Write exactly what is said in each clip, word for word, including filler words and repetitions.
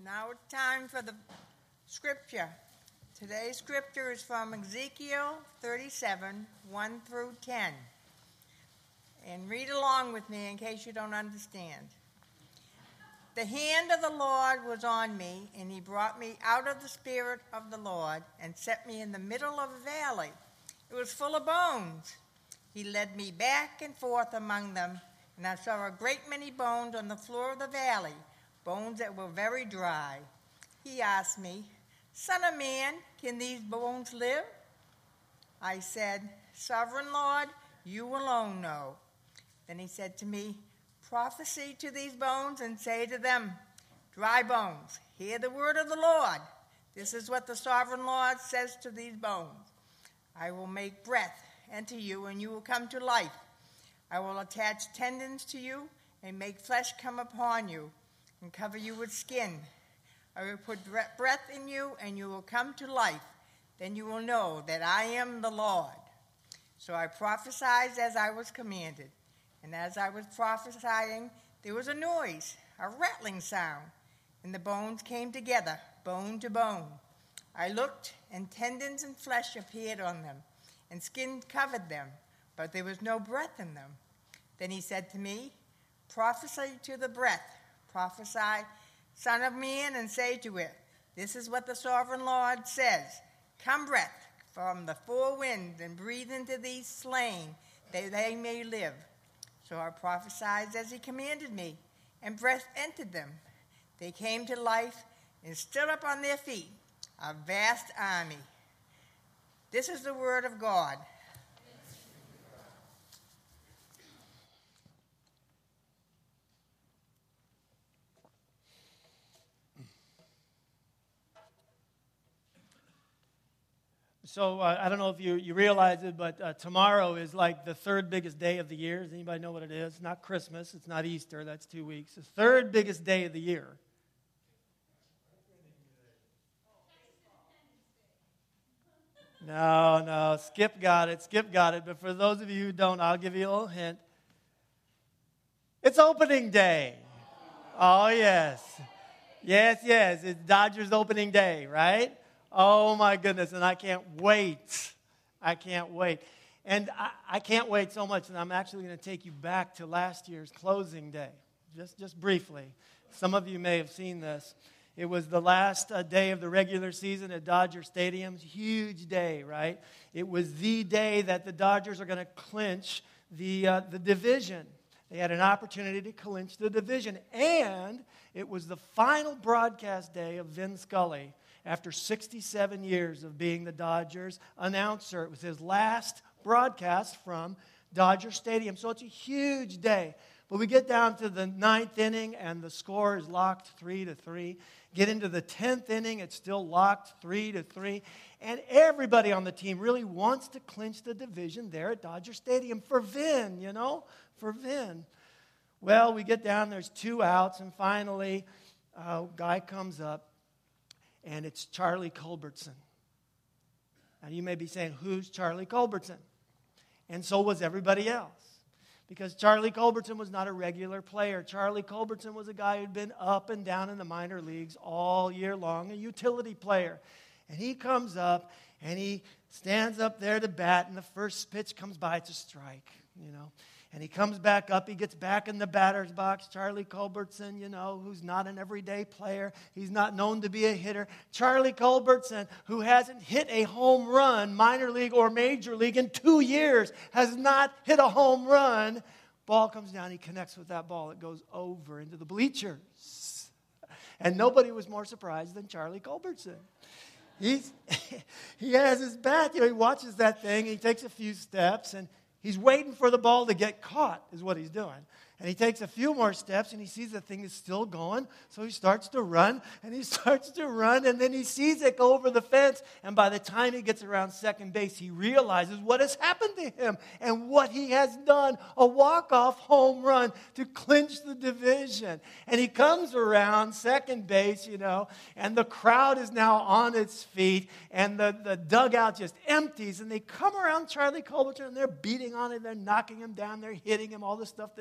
Now it's time for the scripture. Today's scripture is from Ezekiel thirty-seven, one through ten. And read along with me in case you don't understand. The hand of the Lord was on me, and he brought me out of the spirit of the Lord and set me in the middle of a valley. It was full of bones. He led me back and forth among them, and I saw a great many bones on the floor of the valley, bones that were very dry. He asked me, "Son of man, can these bones live?" I said, "Sovereign Lord, you alone know." Then he said to me, "Prophesy to these bones and say to them, dry bones, hear the word of the Lord. This is what the sovereign Lord says to these bones. I will make breath enter you, and you will come to life. I will attach tendons to you and make flesh come upon you and cover you with skin. I will put breath in you, and you will come to life. Then you will know that I am the Lord." So I prophesied as I was commanded. And as I was prophesying, there was a noise, a rattling sound, and the bones came together, bone to bone. I looked, and tendons and flesh appeared on them, and skin covered them, but there was no breath in them. Then he said to me, "Prophesy to the breath. Prophesy, Son of man, and say to it, this is what the sovereign Lord says. Come, breath, from the four winds, and breathe into these slain, that they may live." So I prophesied as he commanded me, and breath entered them. They came to life and stood up on their feet, a vast army. This is the word of God. So uh, I don't know if you, you realize it, but uh, tomorrow is like the third biggest day of the year. Does anybody know what it is? It's not Christmas. It's not Easter. That's two weeks. It's the third biggest day of the year. No, no. Skip got it. Skip got it. But for those of you who don't, I'll give you a little hint. It's opening day. Oh, yes. Yes, yes. It's Dodgers opening day, right? Oh, my goodness, and I can't wait. I can't wait. And I, I can't wait so much that I'm actually going to take you back to last year's closing day, just, just briefly. Some of you may have seen this. It was the last uh, day of the regular season at Dodger Stadium. Huge day, right? It was the day that the Dodgers are going to clinch the, uh, the division. They had an opportunity to clinch the division. And it was the final broadcast day of Vin Scully. After sixty-seven years of being the Dodgers announcer, it was his last broadcast from Dodger Stadium. So it's a huge day. But we get down to the ninth inning, and the score is locked three to three. Get into the tenth inning, it's still locked three to three. And everybody on the team really wants to clinch the division there at Dodger Stadium for Vin, you know, for Vin. Well, we get down, there's two outs, and finally, a guy comes up. And it's Charlie Culbertson. Now you may be saying, who's Charlie Culbertson? And so was everybody else. Because Charlie Culbertson was not a regular player. Charlie Culbertson was a guy who'd been up and down in the minor leagues all year long, a utility player. And he comes up and he stands up there to bat, and the first pitch comes by, it's a strike, you know. And he comes back up, he gets back in the batter's box. Charlie Culbertson, you know, who's not an everyday player. He's not known to be a hitter. Charlie Culbertson, who hasn't hit a home run, minor league or major league, in two years, has not hit a home run. Ball comes down, he connects with that ball. It goes over into the bleachers. And nobody was more surprised than Charlie Culbertson. He's, he has his bat, you know, he watches that thing, he takes a few steps, and he's waiting for the ball to get caught, is what he's doing. And he takes a few more steps, and he sees the thing is still going. So he starts to run, and he starts to run, and then he sees it go over the fence. And by the time he gets around second base, he realizes what has happened to him and what he has done, a walk-off home run to clinch the division. And he comes around second base, you know, and the crowd is now on its feet, and the, the dugout just empties, and they come around Charlie Culbertson, and they're beating on him, they're knocking him down, they're hitting him, all the stuff that guys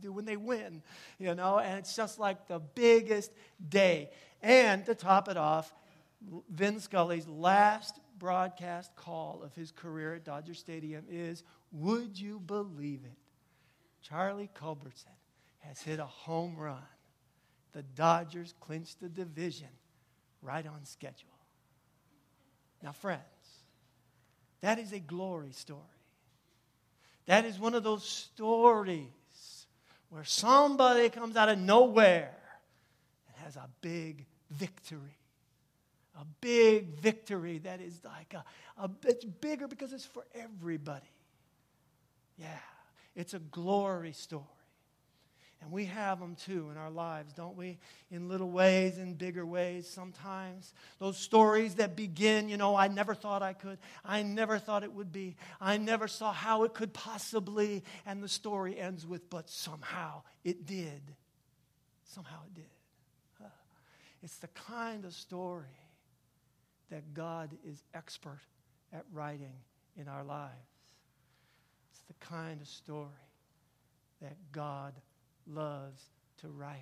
do when they win, you know, and it's just like the biggest day. And to top it off, Vin Scully's last broadcast call of his career at Dodger Stadium is, would you believe it? Charlie Culbertson has hit a home run. The Dodgers clinched the division right on schedule. Now, friends, that is a glory story. That is one of those stories where somebody comes out of nowhere and has a big victory. A big victory that is like a, a it's bigger because it's for everybody. Yeah, it's a glory story. And we have them too in our lives, don't we? In little ways, in bigger ways sometimes. Those stories that begin, you know, I never thought I could. I never thought it would be. I never saw how it could possibly. And the story ends with, but somehow it did. Somehow it did. Huh. It's the kind of story that God is expert at writing in our lives. It's the kind of story that God loves to write.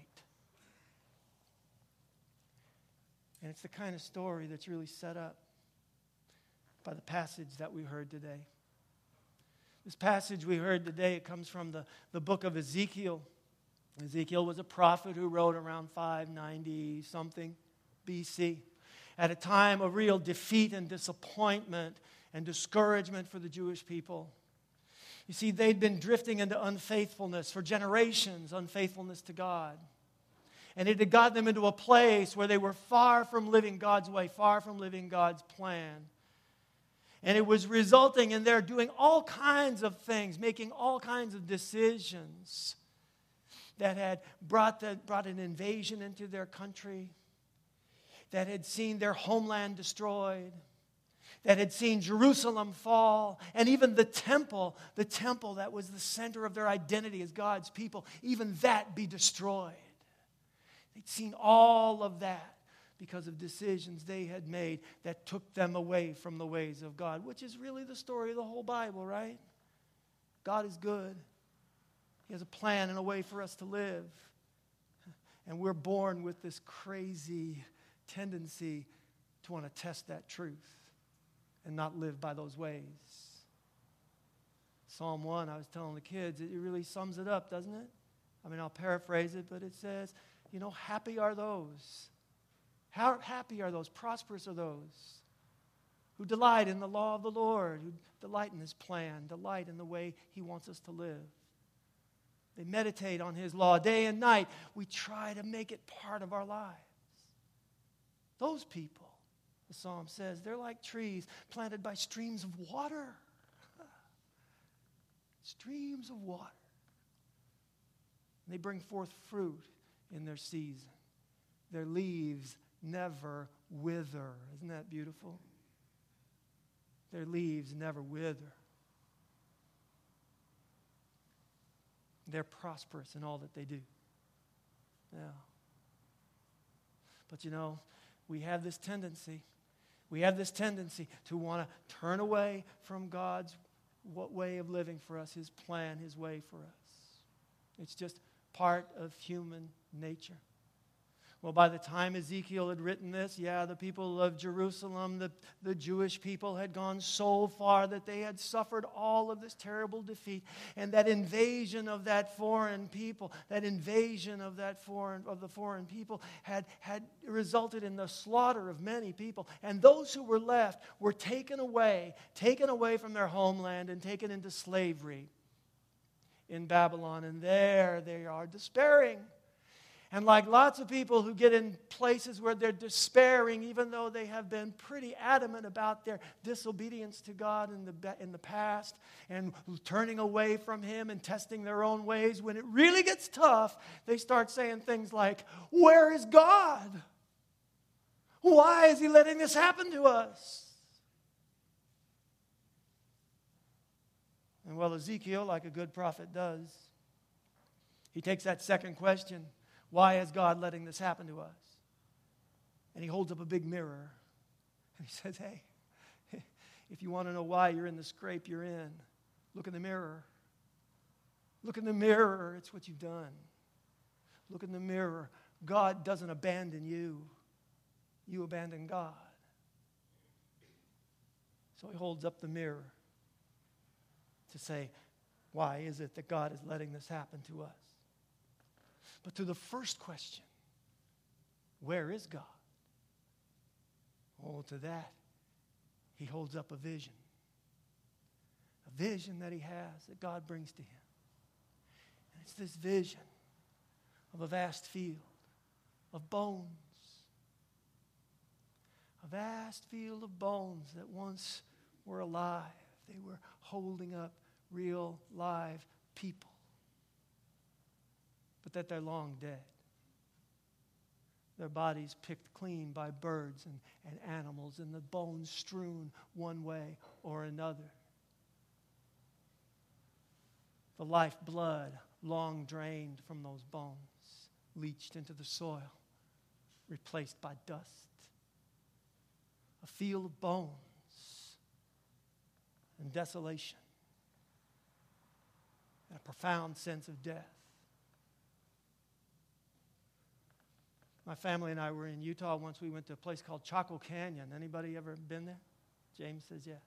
And it's the kind of story that's really set up by the passage that we heard today. This passage we heard today, it comes from the, the book of Ezekiel. Ezekiel was a prophet who wrote around five ninety something B C, at a time of real defeat and disappointment and discouragement for the Jewish people. You see, they'd been drifting into unfaithfulness for generations, unfaithfulness to God. And it had got them into a place where they were far from living God's way, far from living God's plan. And it was resulting in their doing all kinds of things, making all kinds of decisions that had brought, the, brought an invasion into their country, that had seen their homeland destroyed, that had seen Jerusalem fall, and even the temple, the temple that was the center of their identity as God's people, even that be destroyed. They'd seen all of that because of decisions they had made that took them away from the ways of God, which is really the story of the whole Bible, right? God is good. He has a plan and a way for us to live. And we're born with this crazy tendency to want to test that truth and not live by those ways. Psalm one, I was telling the kids, it really sums it up, doesn't it? I mean, I'll paraphrase it, but it says, you know, happy are those. How happy are those, prosperous are those who delight in the law of the Lord, who delight in His plan, delight in the way He wants us to live. They meditate on His law day and night. We try to make it part of our lives. Those people, the psalm says, they're like trees planted by streams of water. Streams of water. And they bring forth fruit in their season. Their leaves never wither. Isn't that beautiful? Their leaves never wither. They're prosperous in all that they do. Yeah. But you know, we have this tendency, we have this tendency to want to turn away from God's what way of living for us, His plan, His way for us. It's just part of human nature. Well, by the time Ezekiel had written this, yeah, the people of Jerusalem, the, the Jewish people had gone so far that they had suffered all of this terrible defeat. And that invasion of that foreign people, that invasion of that foreign of the foreign people had, had resulted in the slaughter of many people. And those who were left were taken away, taken away from their homeland and taken into slavery in Babylon. And there they are despairing. And like lots of people who get in places where they're despairing, even though they have been pretty adamant about their disobedience to God in the, in the past and turning away from Him and testing their own ways, when it really gets tough, they start saying things like, where is God? Why is He letting this happen to us? And well, Ezekiel, like a good prophet does, he takes that second question, why is God letting this happen to us? And he holds up a big mirror. And he says, hey, if you want to know why you're in the scrape you're in, look in the mirror. Look in the mirror. It's what you've done. Look in the mirror. God doesn't abandon you. You abandon God. So he holds up the mirror to say, why is it that God is letting this happen to us? But to the first question, where is God? Oh, to that, he holds up a vision. A vision that he has, that God brings to him. And it's this vision of a vast field of bones. A vast field of bones that once were alive. They were holding up real live people. But that they're long dead. Their bodies picked clean by birds and, and animals, and the bones strewn one way or another. The lifeblood long drained from those bones, leached into the soil, replaced by dust. A field of bones and desolation, and a profound sense of death. My family and I were in Utah once. We went to a place called Chaco Canyon. Anybody ever been there? James says, yeah.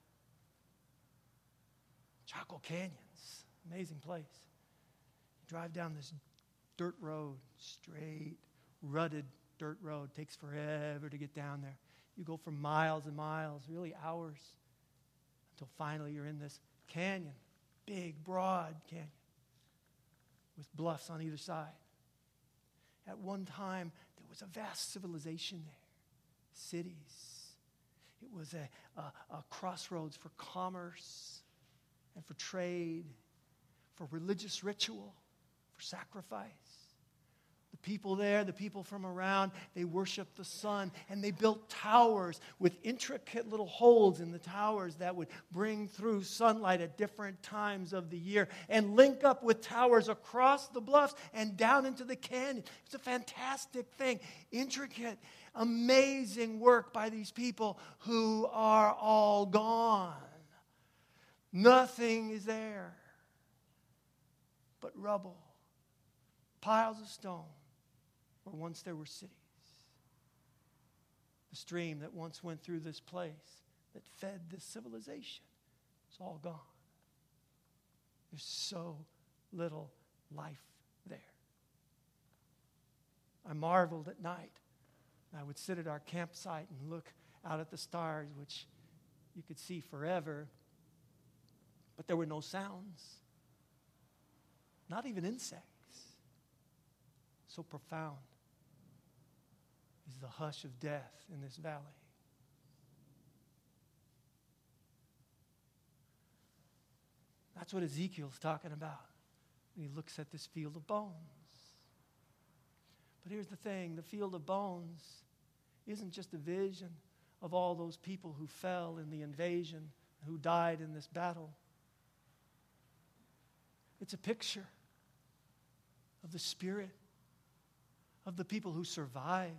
Chaco Canyons, amazing place. You drive down this dirt road, straight, rutted dirt road. Takes forever to get down there. You go for miles and miles, really hours, until finally you're in this canyon, big, broad canyon, with bluffs on either side. At one time, there was a vast civilization there, cities. It was a, a, a crossroads for commerce and for trade, for religious ritual, for sacrifice. The people there, the people from around, they worshiped the sun, and they built towers with intricate little holes in the towers that would bring through sunlight at different times of the year and link up with towers across the bluffs and down into the canyon. It's a fantastic thing. Intricate, amazing work by these people who are all gone. Nothing is there but rubble, piles of stone. Where once there were cities. The stream that once went through this place that fed this civilization is all gone. There's so little life there. I marveled at night. I would sit at our campsite and look out at the stars, which you could see forever, but there were no sounds. Not even insects. So profound is the hush of death in this valley. That's what Ezekiel's talking about when he looks at this field of bones. But here's the thing, the field of bones isn't just a vision of all those people who fell in the invasion, who died in this battle. It's a picture of the spirit of the people who survived,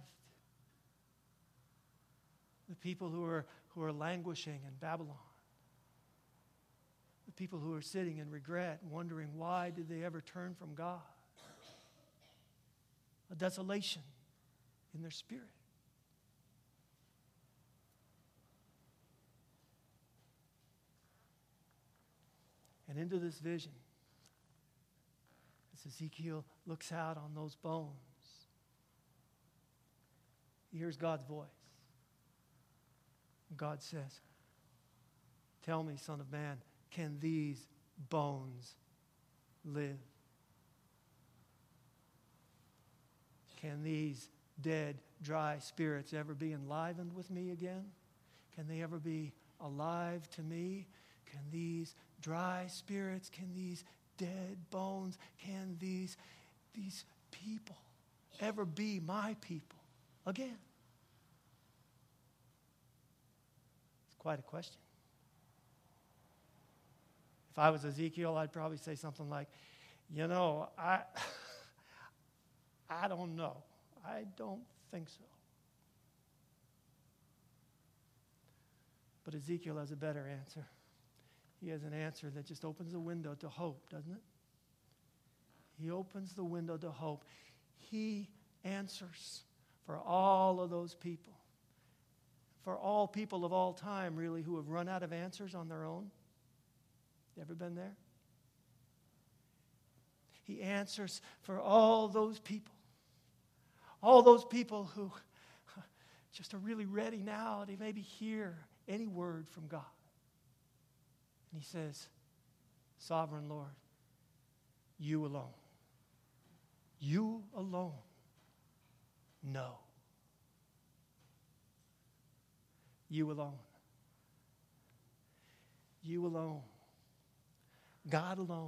the people who are, who are languishing in Babylon, the people who are sitting in regret, wondering why did they ever turn from God, a desolation in their spirit. And into this vision, as Ezekiel looks out on those bones, he hears God's voice. God says, tell me, Son of Man, can these bones live? Can these dead, dry spirits ever be enlivened with me again? Can they ever be alive to me? Can these dry spirits, can these dead bones, can these, these people ever be my people again? It's quite a question. If I was Ezekiel, I'd probably say something like, you know, I, I don't know. I don't think so. But Ezekiel has a better answer. He has an answer that just opens a window to hope, doesn't it? He opens the window to hope. He answers for all of those people. For all people of all time, really, who have run out of answers on their own. You ever been there? He answers for all those people. All those people who just are really ready now to maybe hear any word from God. And he says, Sovereign Lord, you alone. You alone know. You alone. You alone. God alone.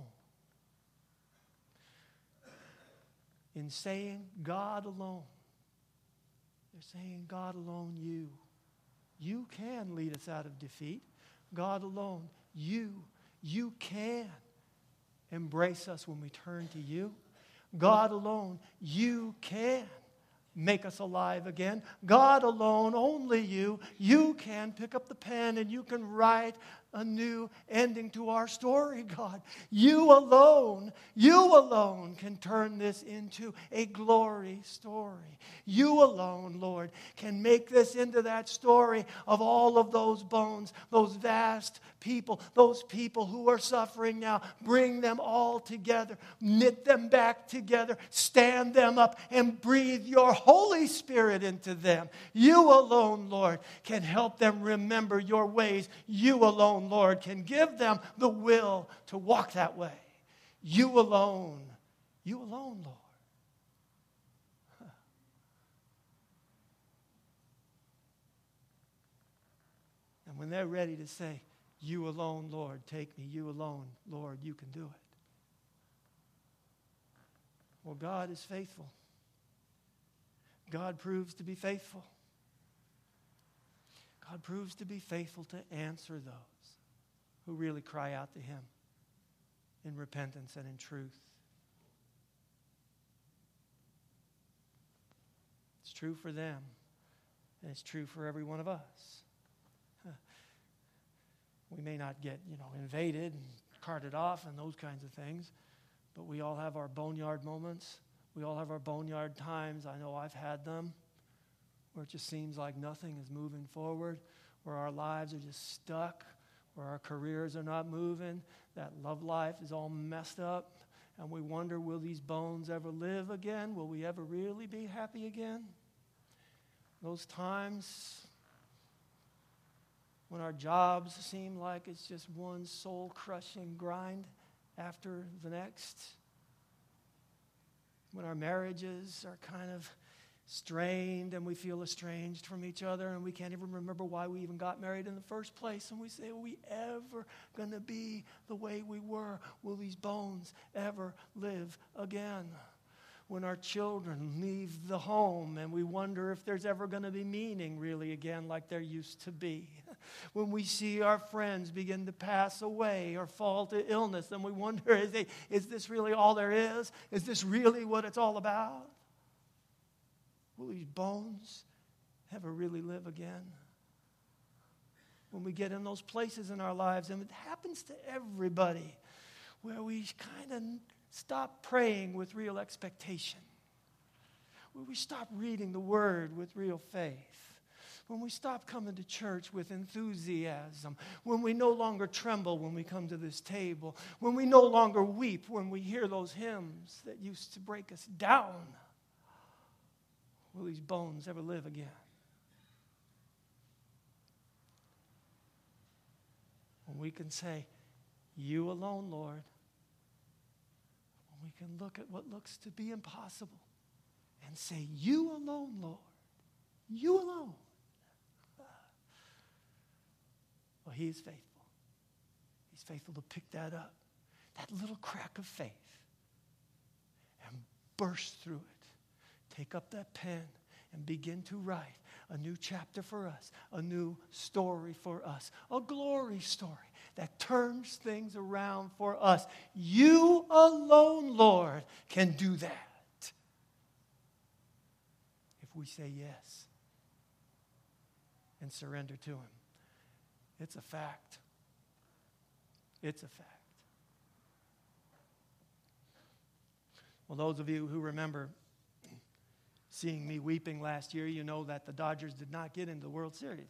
In saying God alone, they're saying God alone, you. You can lead us out of defeat. God alone, you. You can embrace us when we turn to you. God alone, you can make us alive again. God alone, only you. You can pick up the pen and you can write a new ending to our story, God. You alone, you alone can turn this into a glory story. You alone, Lord, can make this into that story of all of those bones, those vast people, those people who are suffering now. Bring them all together, knit them back together, stand them up, and breathe your Holy Spirit into them. You alone, Lord, can help them remember your ways. You alone, Lord, can give them the will to walk that way. You alone, you alone, Lord. Huh. And when they're ready to say, you alone, Lord, take me. You alone, Lord, you can do it. Well, God is faithful. God proves to be faithful. God proves to be faithful to answer those who really cry out to him in repentance and in truth. It's true for them, and it's true for every one of us. We may not get, you know, invaded and carted off and those kinds of things, but we all have our boneyard moments. We all have our boneyard times. I know I've had them, where it just seems like nothing is moving forward, where our lives are just stuck, where our careers are not moving, that love life is all messed up, and we wonder, will these bones ever live again? Will we ever really be happy again? Those times when our jobs seem like it's just one soul-crushing grind after the next, when our marriages are kind of strained and we feel estranged from each other and we can't even remember why we even got married in the first place, and we say, are we ever going to be the way we were? Will these bones ever live again? When our children leave the home and we wonder if there's ever going to be meaning really again like there used to be. When we see our friends begin to pass away or fall to illness, and we wonder, is, they, is this really all there is? Is this really what it's all about? Will these bones ever really live again? When we get in those places in our lives, and it happens to everybody, where we kind of stop praying with real expectation, where we stop reading the Word with real faith, when we stop coming to church with enthusiasm, when we no longer tremble when we come to this table, when we no longer weep when we hear those hymns that used to break us down. Will these bones ever live again? When we can say, you alone, Lord. When we can look at what looks to be impossible and say, you alone, Lord. You alone. Well, he is faithful. He's faithful to pick that up, that little crack of faith, and burst through it. Take up that pen and begin to write a new chapter for us, a new story for us, a glory story that turns things around for us. You alone, Lord, can do that. If we say yes and surrender to him. It's a fact. It's a fact. Well, those of you who remember seeing me weeping last year, you know that the Dodgers did not get into the World Series.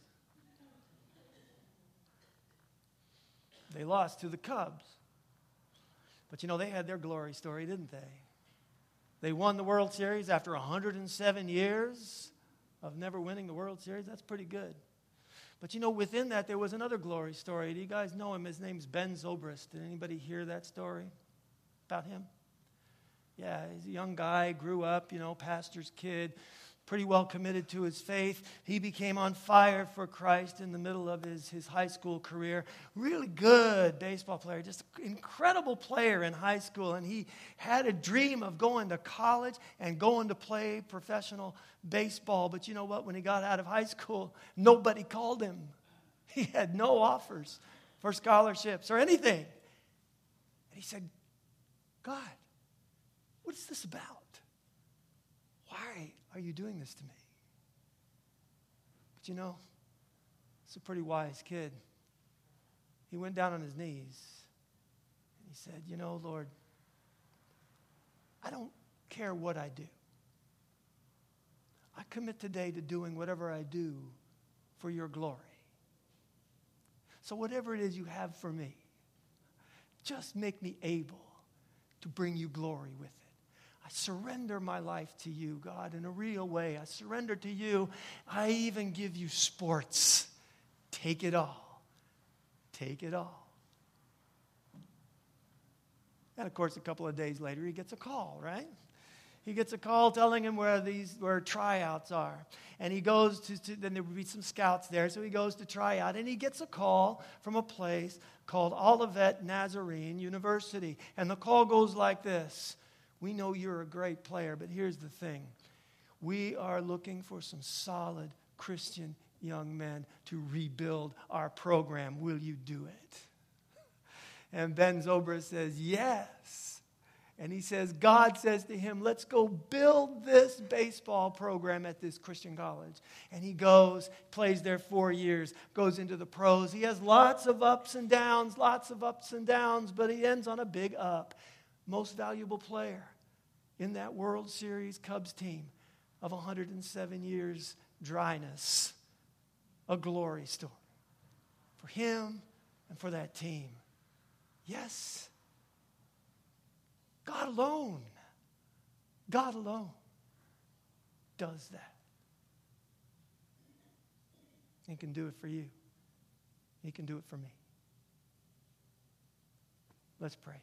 They lost to the Cubs. But you know, they had their glory story, didn't they? They won the World Series after one hundred seven years of never winning the World Series. That's pretty good. But you know, within that, there was another glory story. Do you guys know him? His name's Ben Zobrist. Did anybody hear that story about him? Yeah, he's a young guy, grew up, you know, pastor's kid, pretty well committed to his faith. He became on fire for Christ in the middle of his, his high school career. Really good baseball player, just an incredible player in high school. And he had a dream of going to college and going to play professional baseball. But you know what? When he got out of high school, nobody called him. He had no offers for scholarships or anything. And he said, God, what is this about? Why are you doing this to me? But you know, it's a pretty wise kid. He went down on his knees and he said, you know, Lord, I don't care what I do. I commit today to doing whatever I do for your glory. So whatever it is you have for me, just make me able to bring you glory with it. I surrender my life to you, God, in a real way. I surrender to you. I even give you sports. Take it all. Take it all. And of course, a couple of days later, he gets a call, right? He gets a call telling him where these where tryouts are. And he goes to, to, then there would be some scouts there, so he goes to try out. And he gets a call from a place called Olivet Nazarene University. And the call goes like this. We know you're a great player, but here's the thing. We are looking for some solid Christian young men to rebuild our program. Will you do it? And Ben Zobrist says, yes. And he says, God says to him, let's go build this baseball program at this Christian college. And he goes, plays there four years, goes into the pros. He has lots of ups and downs, lots of ups and downs, but he ends on a big up. Most valuable player in that World Series Cubs team of one hundred seven years dryness. A glory story for him and for that team. Yes, God alone, God alone does that. He can do it for you. He can do it for me. Let's pray.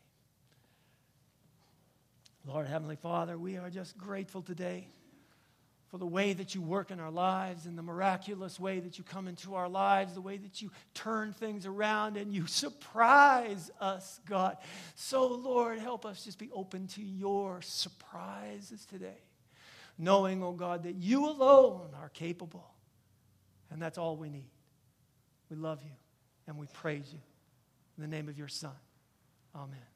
Lord, Heavenly Father, we are just grateful today for the way that you work in our lives and the miraculous way that you come into our lives, the way that you turn things around and you surprise us, God. So, Lord, help us just be open to your surprises today, knowing, oh God, that you alone are capable, and that's all we need. We love you and we praise you. In the name of your Son, amen.